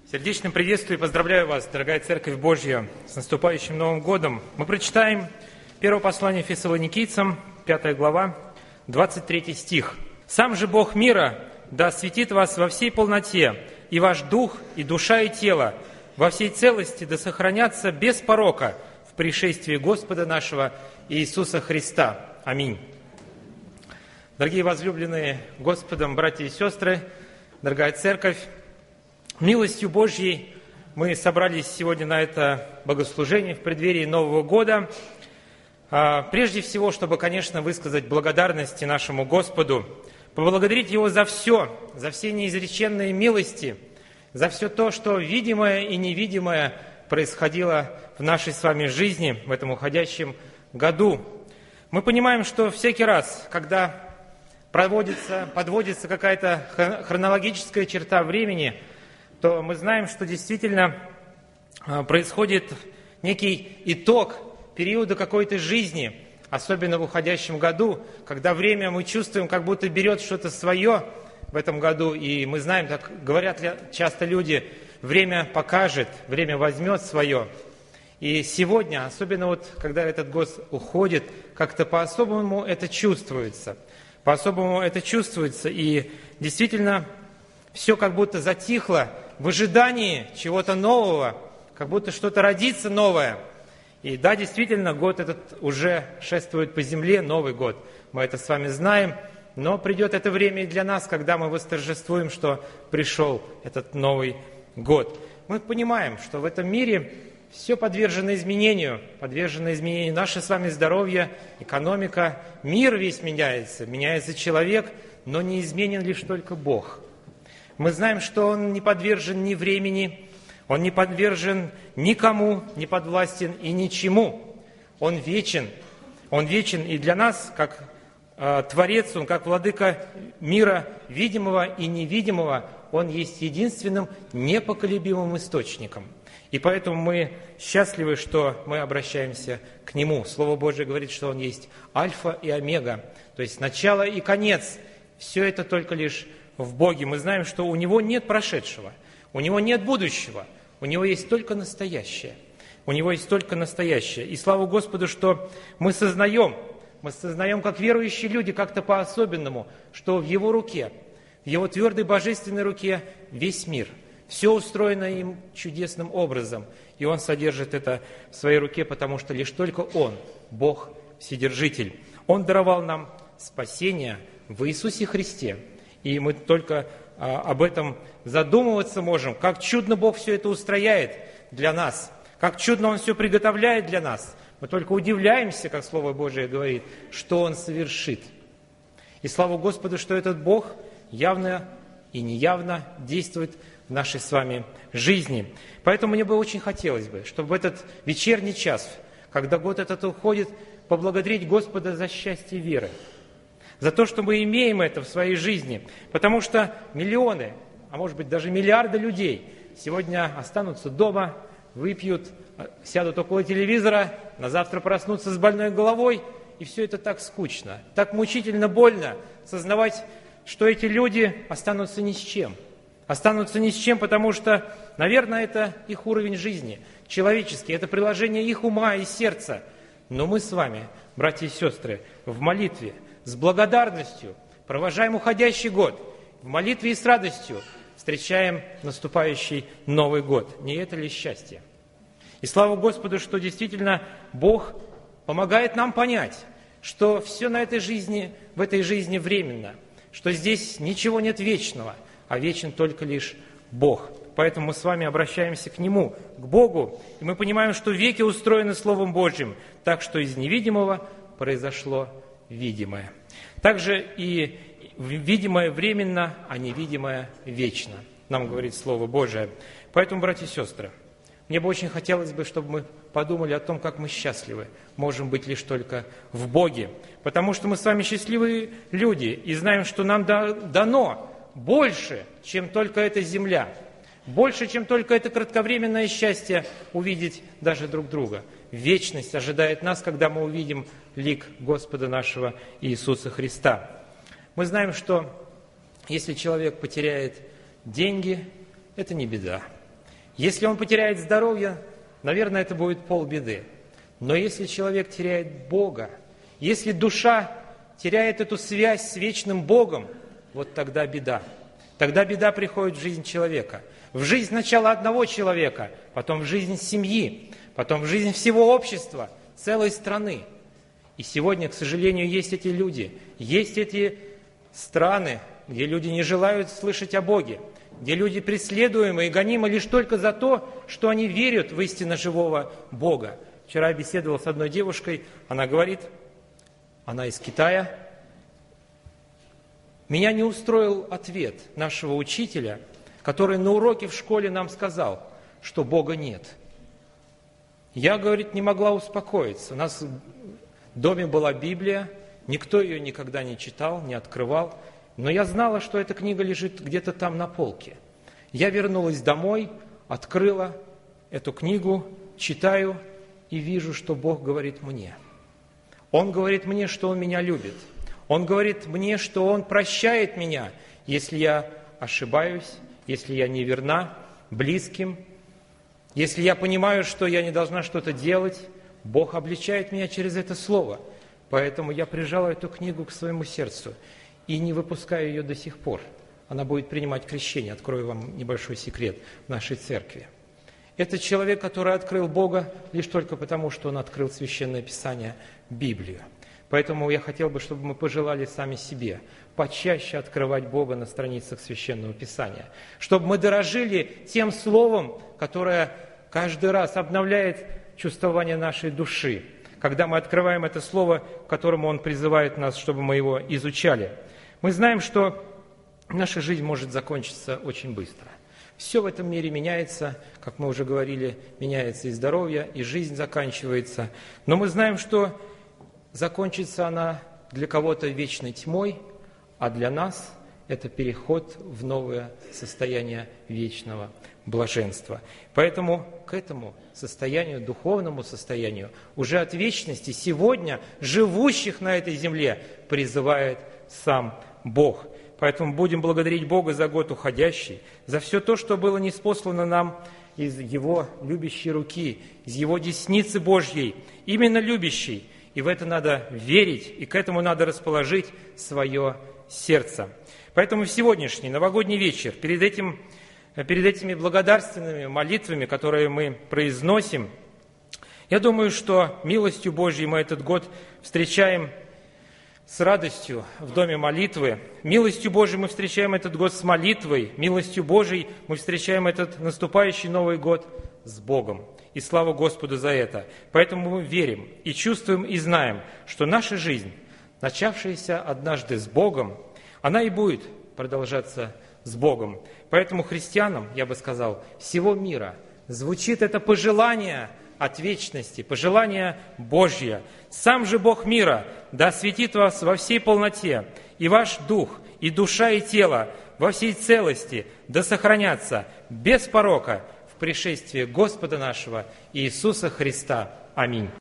Сердечно приветствую и поздравляю вас, дорогая Церковь Божья, с наступающим Новым годом. Мы прочитаем первое послание Фессалоникийцам, 5 глава, 23 стих. «Сам же Бог мира да осветит вас во всей полноте, и ваш дух, и душа, и тело во всей целости да сохранятся без порока в пришествии Господа нашего Иисуса Христа. Аминь». Дорогие возлюбленные Господом братья и сестры, дорогая Церковь, милостью Божьей мы собрались сегодня на это богослужение в преддверии Нового года. Прежде всего, чтобы, конечно, высказать благодарность нашему Господу, поблагодарить Его за все неизреченные милости, за все то, что видимое и невидимое происходило в нашей с вами жизни в этом уходящем году. Мы понимаем, что всякий раз, когда подводится какая-то хронологическая черта времени, то мы знаем, что действительно происходит некий итог периода какой-то жизни, особенно в уходящем году, когда время, мы чувствуем, как будто берет что-то свое в этом году, и мы знаем, так говорят часто люди, время покажет, время возьмет свое. И сегодня, особенно вот когда этот год уходит, как-то по-особому это чувствуется. По-особому это чувствуется, и действительно все как будто затихло в ожидании чего-то нового, как будто что-то родится новое. И да, действительно, год этот уже шествует по земле, Новый год. Мы это с вами знаем, но придет это время и для нас, когда мы восторжествуем, что пришел этот Новый год. Мы понимаем, что в этом мире все подвержено изменению наше с вами здоровье, экономика, мир весь меняется человек, но не изменен лишь только Бог. Мы знаем, что Он не подвержен ни времени, Он не подвержен никому, не подвластен и ничему. Он вечен, и для нас, как Творец, Он как Владыка мира, видимого и невидимого, Он есть единственным непоколебимым источником. И поэтому мы счастливы, что мы обращаемся к Нему. Слово Божие говорит, что Он есть Альфа и Омега, то есть начало и конец. Все это только лишь в Боге. Мы знаем, что у Него нет прошедшего, у Него нет будущего, у Него есть только настоящее. У Него есть только настоящее. И слава Господу, что мы сознаем, как верующие люди, как-то по-особенному, что в Его руке, в Его твердой божественной руке весь мир. Все устроено им чудесным образом, и Он содержит это в своей руке, потому что лишь только Он, Бог Вседержитель. Он даровал нам спасение в Иисусе Христе, и мы только об этом задумываться можем, как чудно Бог все это устрояет для нас, как чудно Он все приготовляет для нас. Мы только удивляемся, как Слово Божие говорит, что Он совершит. И слава Господу, что этот Бог явно и неявно действует в нашей с вами жизни. Поэтому мне бы очень хотелось бы, чтобы в этот вечерний час, когда год этот уходит, поблагодарить Господа за счастье веры, за то, что мы имеем это в своей жизни, потому что миллионы, а может быть даже миллиарды людей сегодня останутся дома, выпьют, сядут около телевизора, на завтра проснутся с больной головой, и все это так скучно, так мучительно больно сознавать, что эти люди останутся ни с чем. Останутся ни с чем, потому что, наверное, это их уровень жизни, человеческий, это приложение их ума и сердца. Но мы с вами, братья и сестры, в молитве, с благодарностью провожаем уходящий год, в молитве и с радостью встречаем наступающий Новый год. Не это ли счастье? И слава Господу, что действительно Бог помогает нам понять, что все в этой жизни временно, что здесь ничего нет вечного, а вечен только лишь Бог. Поэтому мы с вами обращаемся к Нему, к Богу, и мы понимаем, что веки устроены Словом Божьим, так что из невидимого произошло видимое. Также и видимое временно, а невидимое вечно, нам говорит Слово Божие. Поэтому, братья и сестры, мне бы очень хотелось бы, чтобы мы подумали о том, как мы счастливы, можем быть лишь только в Боге. Потому что мы с вами счастливые люди и знаем, что нам дано больше, чем только эта земля, больше, чем только это кратковременное счастье увидеть даже друг друга. Вечность ожидает нас, когда мы увидим лик Господа нашего Иисуса Христа. Мы знаем, что если человек потеряет деньги, это не беда. Если он потеряет здоровье, наверное, это будет полбеды. Но если человек теряет Бога, если душа теряет эту связь с вечным Богом, вот тогда беда. Тогда беда приходит в жизнь человека. В жизнь сначала одного человека, потом в жизнь семьи, потом в жизнь всего общества, целой страны. И сегодня, к сожалению, есть эти люди, есть эти страны, где люди не желают слышать о Боге, где люди преследуемы и гонимы лишь только за то, что они верят в истинно живого Бога. Вчера я беседовал с одной девушкой, она говорит, она из Китая. Меня не устроил ответ нашего учителя, который на уроке в школе нам сказал, что Бога нет. Я, говорит, не могла успокоиться. У нас в доме была Библия, никто ее никогда не читал, не открывал, но я знала, что эта книга лежит где-то там на полке. Я вернулась домой, открыла эту книгу, читаю и вижу, что Бог говорит мне. Он говорит мне, что Он меня любит. Он говорит мне, что Он прощает меня, если я ошибаюсь, если я неверна близким, если я понимаю, что я не должна что-то делать. Бог обличает меня через это слово. Поэтому я прижала эту книгу к своему сердцу и не выпускаю ее до сих пор. Она будет принимать крещение. Открою вам небольшой секрет в нашей церкви. Это человек, который открыл Бога лишь только потому, что он открыл Священное Писание, Библию. Поэтому я хотел бы, чтобы мы пожелали сами себе почаще открывать Бога на страницах Священного Писания, чтобы мы дорожили тем словом, которое каждый раз обновляет чувствование нашей души, когда мы открываем это слово, к которому Он призывает нас, чтобы мы его изучали. Мы знаем, что наша жизнь может закончиться очень быстро. Все в этом мире меняется, как мы уже говорили, меняется и здоровье, и жизнь заканчивается. Но мы знаем, что закончится она для кого-то вечной тьмой, а для нас это переход в новое состояние вечного блаженства. Поэтому к этому состоянию, духовному состоянию, уже от вечности сегодня живущих на этой земле призывает сам Бог. Поэтому будем благодарить Бога за год уходящий, за все то, что было ниспослано нам из Его любящей руки, из Его десницы Божьей, именно любящей. И в это надо верить, и к этому надо расположить свое сердце. Поэтому в сегодняшний новогодний вечер, перед этими благодарственными молитвами, которые мы произносим, я думаю, что милостью Божьей мы этот год встречаем с радостью в доме молитвы. Милостью Божией мы встречаем этот год с молитвой. Милостью Божией мы встречаем этот наступающий Новый год с Богом. И слава Господу за это. Поэтому мы верим и чувствуем и знаем, что наша жизнь, начавшаяся однажды с Богом, она и будет продолжаться с Богом. Поэтому христианам, я бы сказал, всего мира звучит это пожелание от вечности, пожелание Божье. Сам же Бог мира да осветит вас во всей полноте, и ваш дух, и душа, и тело во всей целости да сохранятся без порока в пришествии Господа нашего Иисуса Христа. Аминь.